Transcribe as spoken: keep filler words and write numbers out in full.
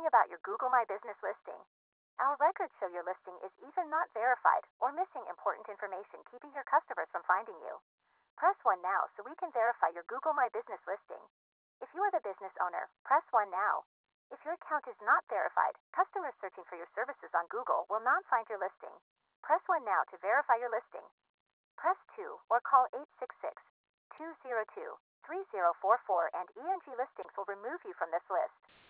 about your Google My Business listing? Our records show your listing is either not verified or missing important information, keeping your customers from finding you. Press one now so we can verify your Google My Business listing. If you are the business owner, press one now. If your account is not verified, customers searching for your services on Google will not find your listing. Press one now to verify your listing. Press two or call eight six six, two zero two, three zero four four and E N G Listings will remove you from this list.